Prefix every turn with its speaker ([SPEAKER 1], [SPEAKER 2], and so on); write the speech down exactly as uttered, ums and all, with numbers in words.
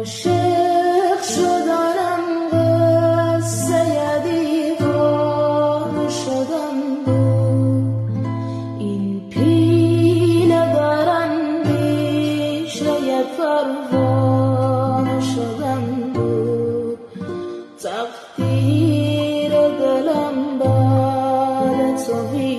[SPEAKER 1] عاشق شدنم قصه دیوانه شدن بود، این پیله در اندیشه پروانه شدن بود. تقدیر دلم بعد تو